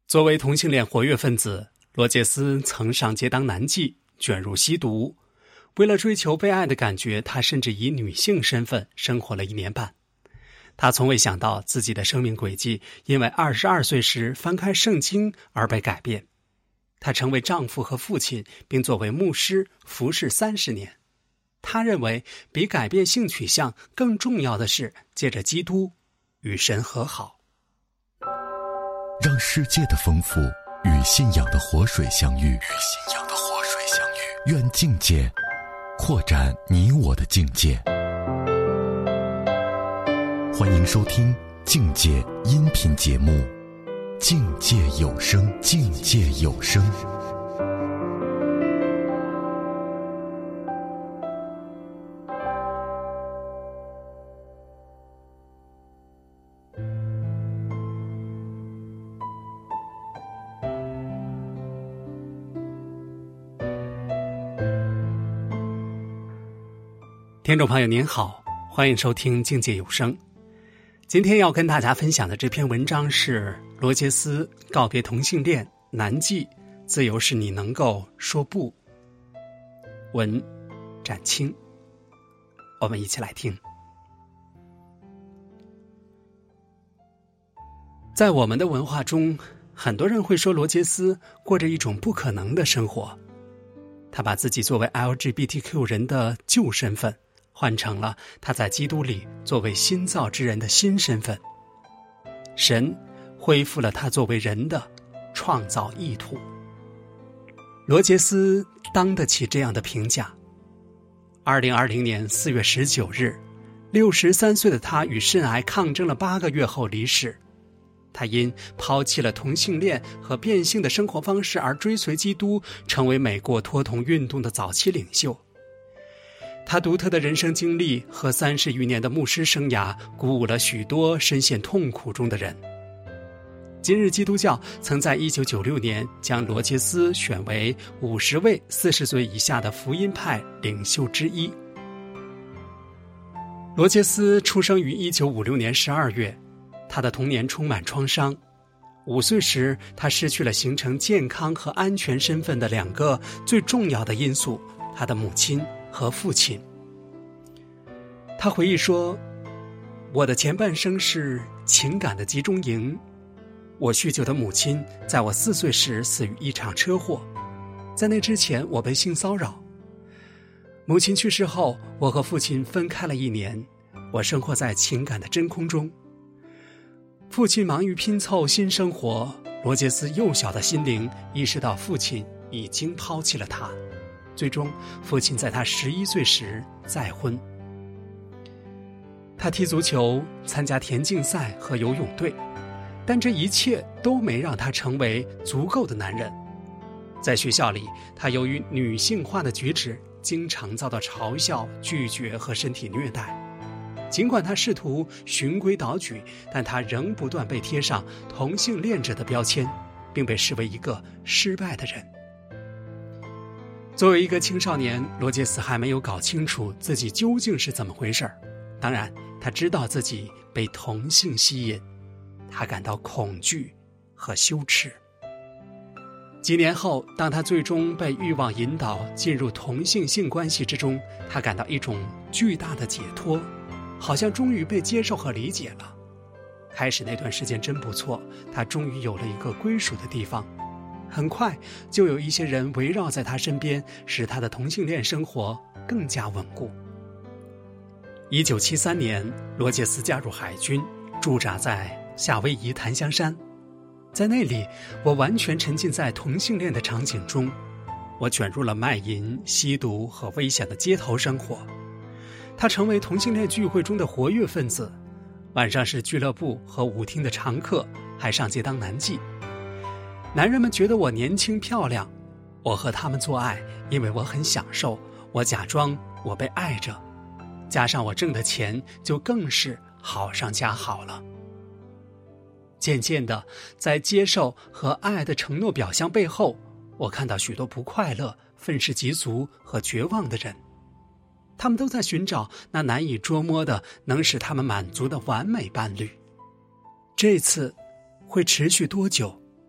作为同性恋活跃分子，罗杰斯曾上街当男妓，卷入吸毒。为了追求被爱的感觉，他甚至以女性身份生活了1年半。他从未想到自己的生命轨迹因为22岁时翻开圣经而被改变。他成为丈夫和父亲，并作为牧师服侍30年。他认为比改变性取向更重要的是借着基督与神和好。 让世界的丰富与信仰的活水相遇，愿境界扩展你我的境界。欢迎收听境界音频节目《境界有声》，境界有声。 听众朋友您好，欢迎收听境界有声。今天要跟大家分享的这篇文章是罗杰斯告别同性恋，男妓，自由是你能够说不。文展清，我们一起来听。在我们的文化中，很多人会说罗杰斯过着一种不可能的生活。他把自己作为 LGBTQ 人的旧身份换成了他在基督里作为新造之人的新身份。神恢复了他作为人的创造意图。罗杰斯当得起这样的评价。2020年4月19日，63岁的他与肾癌抗争了8个月后离世。他因抛弃了同性恋和变性的生活方式而追随基督，成为美国脱同运动的早期领袖。他独特的人生经历和30余年的牧师生涯鼓舞了许多深陷痛苦中的人。今日基督教曾在1996年将罗杰斯选为50位40岁以下的福音派领袖之一。罗杰斯出生于1956年12月，他的童年充满创伤。5岁时，他失去了形成健康和安全身份的2个最重要的因素，他的母亲和父亲。他回忆说，我的前半生是情感的集中营。我酗酒的母亲在我4岁时死于一场车祸，在那之前我被性骚扰。母亲去世后，我和父亲分开了1年，我生活在情感的真空中。父亲忙于拼凑新生活，罗杰斯幼小的心灵意识到父亲已经抛弃了他。最终，父亲在他11岁时再婚。他踢足球，参加田径赛和游泳队，但这一切都没让他成为足够的男人。在学校里，他由于女性化的举止，经常遭到嘲笑、拒绝和身体虐待。尽管他试图循规蹈矩，但他仍不断被贴上同性恋者的标签，并被视为一个失败的人。作为一个青少年，罗杰斯还没有搞清楚自己究竟是怎么回事。当然，他知道自己被同性吸引，他感到恐惧和羞耻。几年后，当他最终被欲望引导进入同性性关系之中，他感到一种巨大的解脱，好像终于被接受和理解了。开始那段时间真不错，他终于有了一个归属的地方。很快就有一些人围绕在他身边，使他的同性恋生活更加稳固。1973年，罗杰斯加入海军，驻扎在夏威夷檀香山。在那里，我完全沉浸在同性恋的场景中。我卷入了卖淫、吸毒和危险的街头生活。他成为同性恋聚会中的活跃分子，晚上是俱乐部和舞厅的常客，还上街当男妓。男人们觉得我年轻漂亮，我和他们做爱，因为我很享受，我假装我被爱着，加上我挣的钱，就更是好上加好了。渐渐的，在接受和爱的承诺表象背后，我看到许多不快乐、愤世嫉俗和绝望的人。他们都在寻找那难以捉摸的能使他们满足的完美伴侣。这次会持续多久，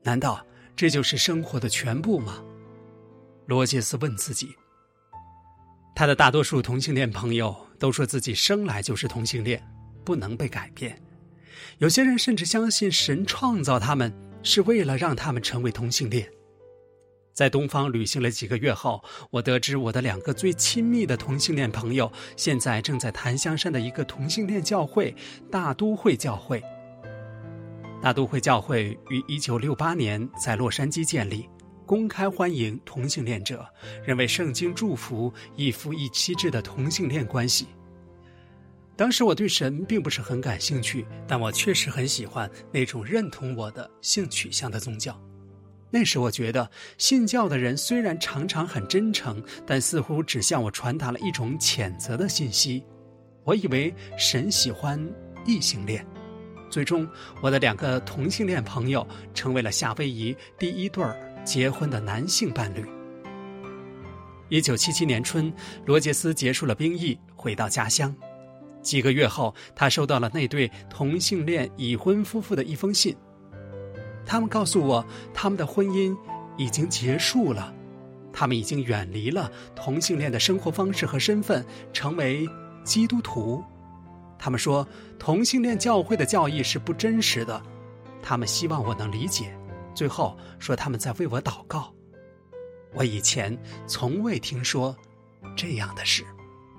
难道这就是生活的全部吗？罗杰斯问自己。他的大多数同性恋朋友都说自己生来就是同性恋，不能被改变。有些人甚至相信神创造他们是为了让他们成为同性恋。在东方旅行了几个月后，我得知我的2个最亲密的同性恋朋友现在正在檀香山的一个同性恋教会——大都会教会。大都会教会于1968年在洛杉矶建立，公开欢迎同性恋者，认为圣经祝福一夫一妻制的同性恋关系。当时我对神并不是很感兴趣，但我确实很喜欢那种认同我的性取向的宗教。那时我觉得信教的人虽然常常很真诚，但似乎只向我传达了一种谴责的信息。我以为神喜欢异性恋。最终我的2个同性恋朋友成为了夏威夷第1对结婚的男性伴侣。1977年春，罗杰斯结束了兵役，回到家乡。几个月后，他收到了那对同性恋已婚夫妇的一封信。他们告诉我，他们的婚姻已经结束了，他们已经远离了同性恋的生活方式和身份，成为基督徒。他们说，同性恋教会的教义是不真实的，他们希望我能理解。最后说他们在为我祷告。我以前从未听说这样的事。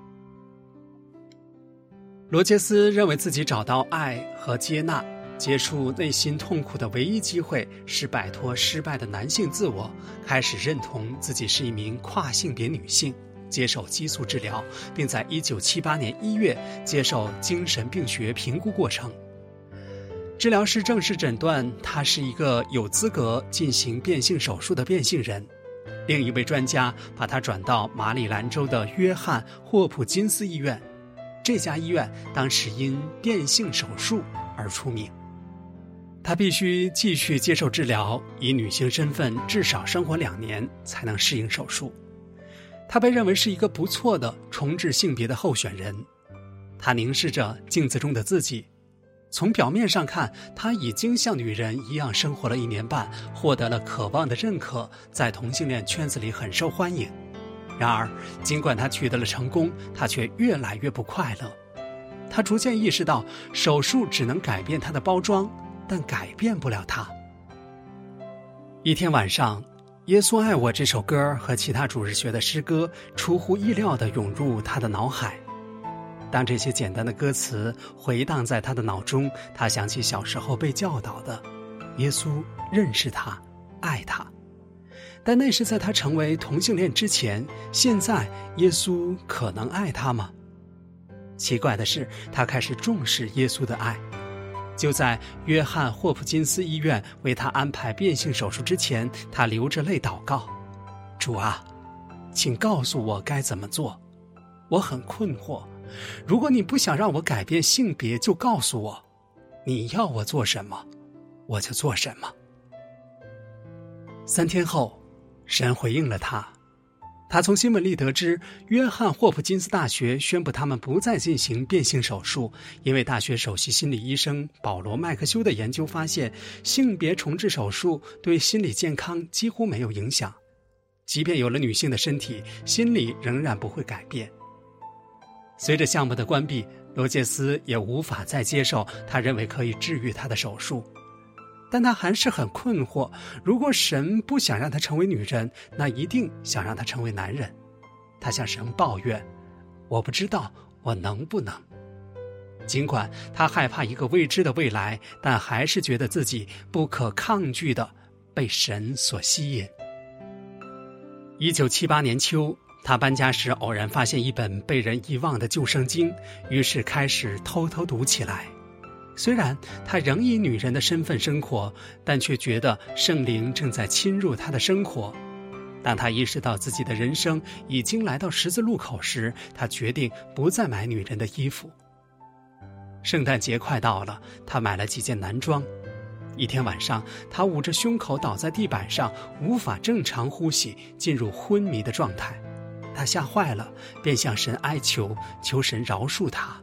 罗杰斯认为自己找到爱和接纳，结束内心痛苦的唯一机会是摆脱失败的男性自我，开始认同自己是一名跨性别女性，接受激素治疗，并在1978年1月接受精神病学评估过程。治疗师正式诊断他是一个有资格进行变性手术的变性人。另一位专家把他转到马里兰州的约翰霍普金斯医院，这家医院当时因变性手术而出名。他必须继续接受治疗，以女性身份至少生活2年才能适应手术。他被认为是一个不错的重置性别的候选人。他凝视着镜子中的自己，从表面上看，他已经像女人一样生活了1年半，获得了渴望的认可，在同性恋圈子里很受欢迎。然而，尽管他取得了成功，他却越来越不快乐。他逐渐意识到，手术只能改变他的包装，但改变不了他。一天晚上，耶稣爱我这首歌和其他主日学的诗歌出乎意料地涌入他的脑海。当这些简单的歌词回荡在他的脑中，他想起小时候被教导的耶稣认识他，爱他。但那是在他成为同性恋之前，现在耶稣可能爱他吗？奇怪的是，他开始重视耶稣的爱。就在约翰霍普金斯医院为他安排变性手术之前，他流着泪祷告：主啊，请告诉我该怎么做，我很困惑。如果你不想让我改变性别，就告诉我，你要我做什么，我就做什么。3天后，神回应了他。他从新闻里得知，约翰霍普金斯大学宣布他们不再进行变性手术，因为大学首席心理医生保罗·麦克休的研究发现，性别重置手术对心理健康几乎没有影响，即便有了女性的身体，心理仍然不会改变。随着项目的关闭，罗杰斯也无法再接受他认为可以治愈他的手术。但他还是很困惑，如果神不想让他成为女人，那一定想让他成为男人。他向神抱怨，我不知道我能不能。尽管他害怕一个未知的未来，但还是觉得自己不可抗拒地被神所吸引。1978年秋，他搬家时偶然发现一本被人遗忘的旧圣经，于是开始偷偷读起来。虽然他仍以女人的身份生活，但却觉得圣灵正在侵入他的生活。当他意识到自己的人生已经来到十字路口时，他决定不再买女人的衣服。圣诞节快到了，他买了几件男装。一天晚上，他捂着胸口倒在地板上，无法正常呼吸，进入昏迷的状态。他吓坏了，便向神哀求，求神饶恕他。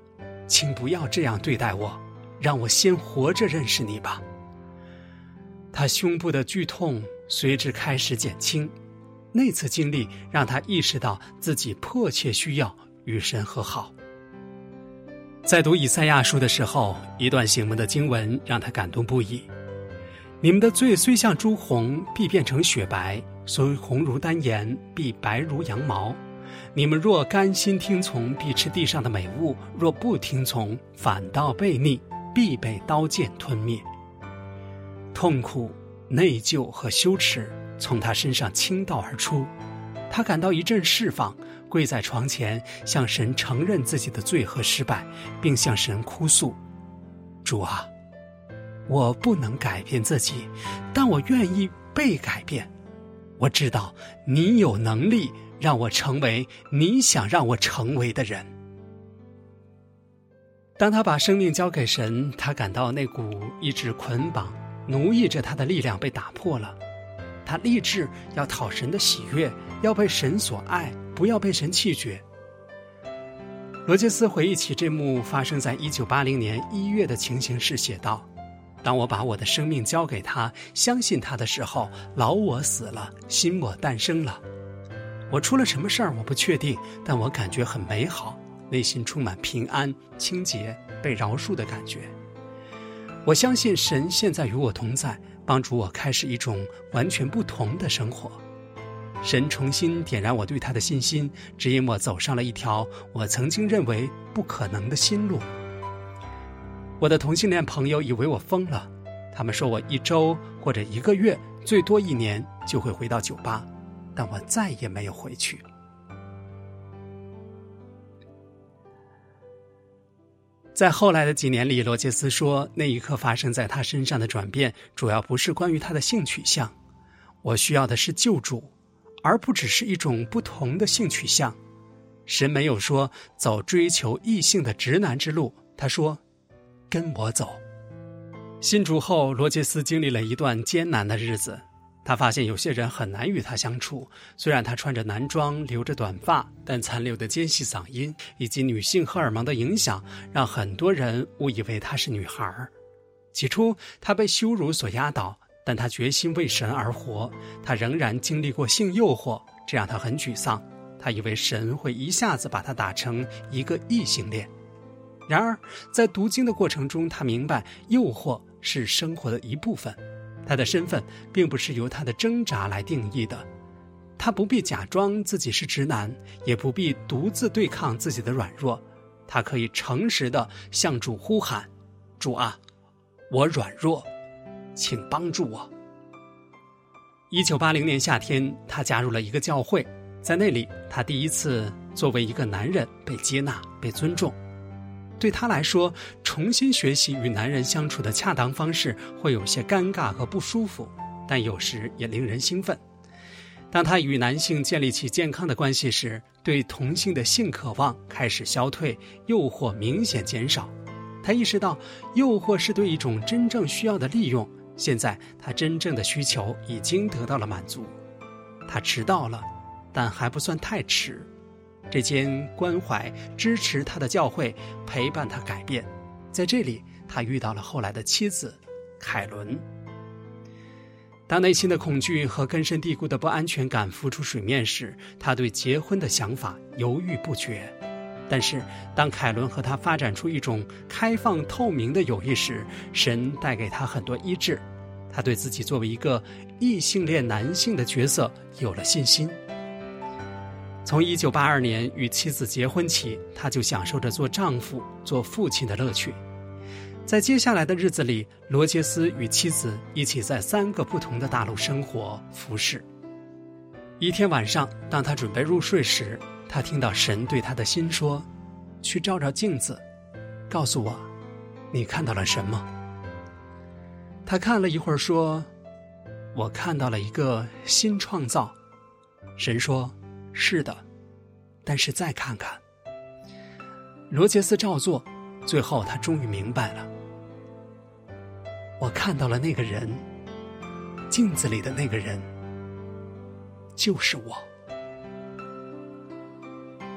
请不要这样对待我，让我先活着认识你吧。 他胸部的剧痛随之开始减轻。那次经历让他意识到自己迫切需要与神和好。在读以赛亚书的时候，一段醒目的经文让他感动不已。你们的罪虽像朱红，必变成雪白；虽红如丹颜，必白如羊毛。你们若甘心听从，必吃地上的美物；若不听从，反倒悖逆，必被刀剑吞灭。痛苦、内疚和羞耻从他身上倾倒而出，他感到一阵释放，跪在床前向神承认自己的罪和失败，并向神哭诉：主啊，我不能改变自己，但我愿意被改变。我知道你有能力让我成为你想让我成为的人。当他把生命交给神，他感到那股一直捆绑奴役着他的力量被打破了。他立志要讨神的喜悦，要被神所爱，不要被神弃绝。罗杰斯回忆起这幕发生在1980年1月的情形时写道：当我把我的生命交给他，相信他的时候，老我死了，新我诞生了。我出了什么事儿我不确定，但我感觉很美好，内心充满平安、清洁、被饶恕的感觉。我相信神现在与我同在，帮助我开始一种完全不同的生活。神重新点燃我对他的信心，指引我走上了一条我曾经认为不可能的新路。我的同性恋朋友以为我疯了，他们说我1周或者1个月，最多1年就会回到酒吧，但我再也没有回去。在后来的几年里，罗杰斯说，那一刻发生在他身上的转变主要不是关于他的性取向，我需要的是救主，而不只是一种不同的性取向。神没有说走追求异性的直男之路，他说跟我走。信主后，罗杰斯经历了一段艰难的日子。他发现有些人很难与他相处，虽然他穿着男装，留着短发，但残留的尖细嗓音以及女性荷尔蒙的影响，让很多人误以为她是女孩。起初他被羞辱所压倒，但他决心为神而活。他仍然经历过性诱惑，这让他很沮丧。他以为神会一下子把他打成一个异性恋。然而在读经的过程中，他明白诱惑是生活的一部分，他的身份并不是由他的挣扎来定义的。他不必假装自己是直男，也不必独自对抗自己的软弱。他可以诚实地向主呼喊：主啊，我软弱，请帮助我。1980年夏天，他加入了一个教会，在那里他第一次作为一个男人被接纳、被尊重。对他来说，重新学习与男人相处的恰当方式会有些尴尬和不舒服，但有时也令人兴奋。当他与男性建立起健康的关系时，对同性的性渴望开始消退，诱惑明显减少。他意识到诱惑是对一种真正需要的利用，现在他真正的需求已经得到了满足。他迟到了，但还不算太迟。这间关怀支持他的教会陪伴他改变，在这里他遇到了后来的妻子凯伦。当内心的恐惧和根深蒂固的不安全感浮出水面时，他对结婚的想法犹豫不决。但是当凯伦和他发展出一种开放透明的友谊时，神带给他很多医治。他对自己作为一个异性恋男性的角色有了信心。从1982年与妻子结婚起，他就享受着做丈夫、做父亲的乐趣。在接下来的日子里，罗杰斯与妻子一起在3个不同的大陆生活、服侍。一天晚上，当他准备入睡时，他听到神对他的心说：去照照镜子，告诉我，你看到了什么？他看了一会儿说：我看到了一个新创造。神说：是的，但是再看看。罗杰斯照做，最后他终于明白了。我看到了那个人，镜子里的那个人，就是我。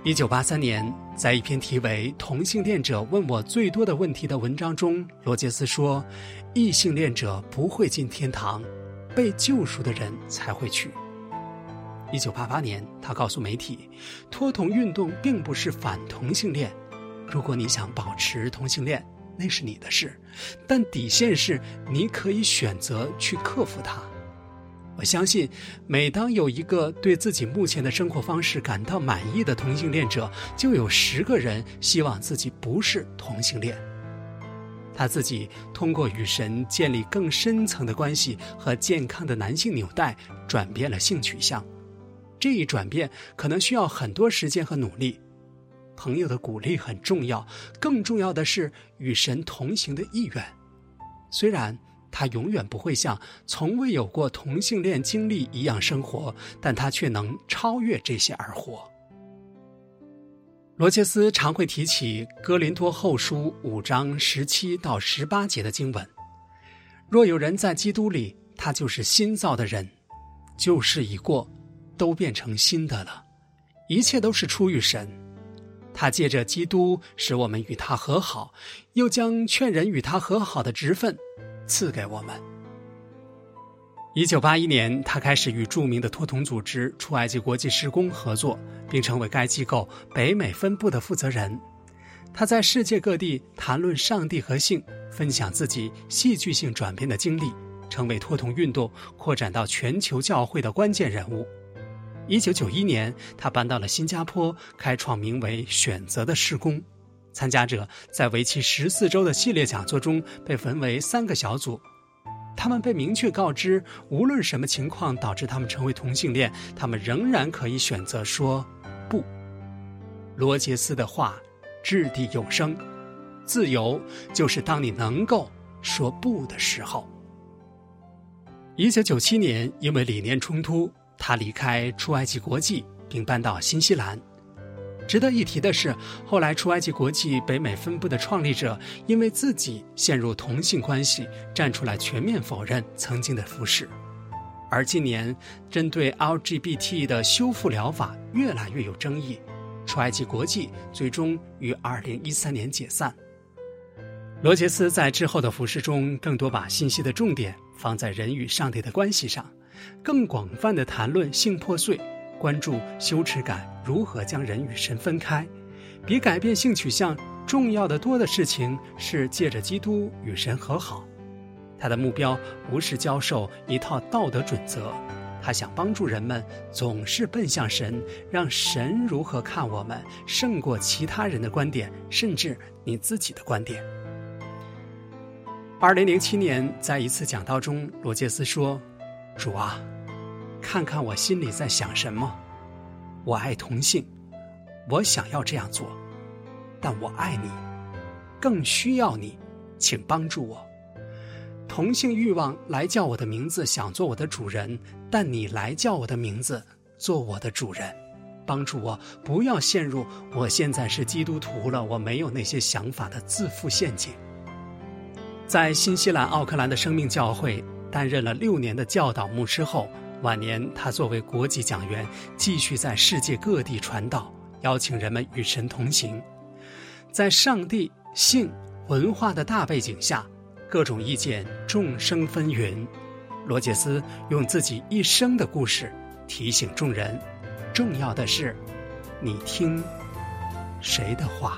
1983年，在一篇题为《同性恋者问我最多的问题》的文章中，罗杰斯说，异性恋者不会进天堂，被救赎的人才会去。1988年，他告诉媒体，脱同运动并不是反同性恋，如果你想保持同性恋，那是你的事，但底线是你可以选择去克服它。我相信，每当有一个对自己目前的生活方式感到满意的同性恋者，就有10个人希望自己不是同性恋。他自己通过与神建立更深层的关系和健康的男性纽带，转变了性取向。这一转变可能需要很多时间和努力。朋友的鼓励很重要，更重要的是与神同行的意愿。虽然他永远不会像从未有过同性恋经历一样生活，但他却能超越这些而活。罗切斯常会提起哥林多后书5章17到18节的经文，若有人在基督里，他就是新造的人，旧事已过，都变成新的了，一切都是出于神。他借着基督使我们与他和好，又将劝人与他和好的职分赐给我们。1981年，他开始与著名的脱同组织出埃及国际事工合作，并成为该机构北美分部的负责人。他在世界各地谈论上帝和性，分享自己戏剧性转变的经历，成为脱同运动扩展到全球教会的关键人物。1991年，他搬到了新加坡，开创名为选择的事工。参加者在为期14周的系列讲座中被分为3个小组，他们被明确告知，无论什么情况导致他们成为同性恋，他们仍然可以选择说不。罗杰斯的话掷地有声，自由就是当你能够说不的时候。1997年，因为理念冲突，他离开出埃及国际，并搬到新西兰。值得一提的是，后来出埃及国际北美分部的创立者因为自己陷入同性关系，站出来全面否认曾经的服事。而近年针对 LGBT 的修复疗法越来越有争议，出埃及国际最终于2013年解散。罗杰斯在之后的服事中更多把信息的重点放在人与上帝的关系上，更广泛地谈论性破碎，关注羞耻感如何将人与神分开。比改变性取向重要的多的事情是借着基督与神和好。他的目标不是教授一套道德准则，他想帮助人们总是奔向神，让神如何看我们胜过其他人的观点，甚至你自己的观点。2007年，在一次讲道中，罗杰斯说，主啊，看看我心里在想什么。我爱同性，我想要这样做，但我爱你，更需要你，请帮助我。同性欲望来叫我的名字想做我的主人，但你来叫我的名字做我的主人，帮助我不要陷入我现在是基督徒了，我没有那些想法的自负陷阱。在新西兰奥克兰的生命教会担任了6年的教导牧师后，晚年他作为国际讲员继续在世界各地传道，邀请人们与神同行。在上帝、性、文化的大背景下，各种意见众生纷纭。罗杰斯用自己一生的故事提醒众人，重要的是你听谁的话。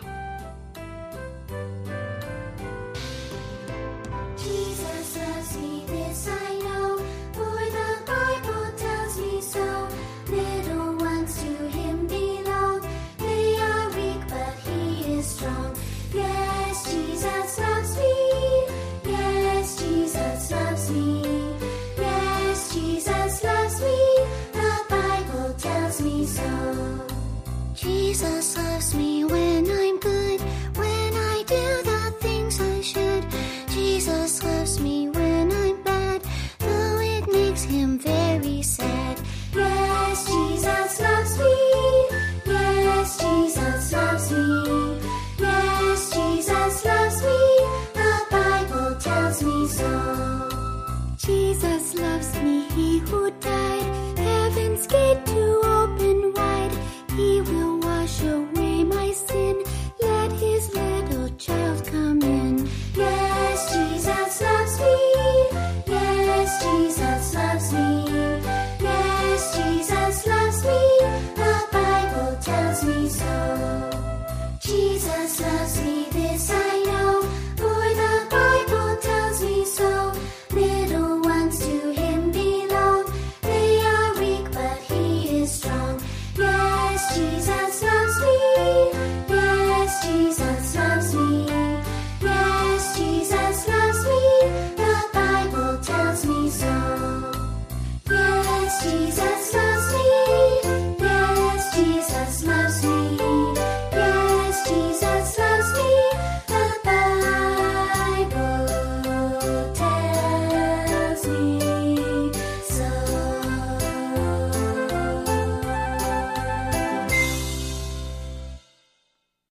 Jesus loves me when I'm good, when I do the things I should. Jesus loves me when I'm bad, though it makes him very sad. Yes, Jesus loves me. Yes, Jesus loves me. Yes, Jesus loves me. The Bible tells me so. Jesus loves me, he who died heaven's gate to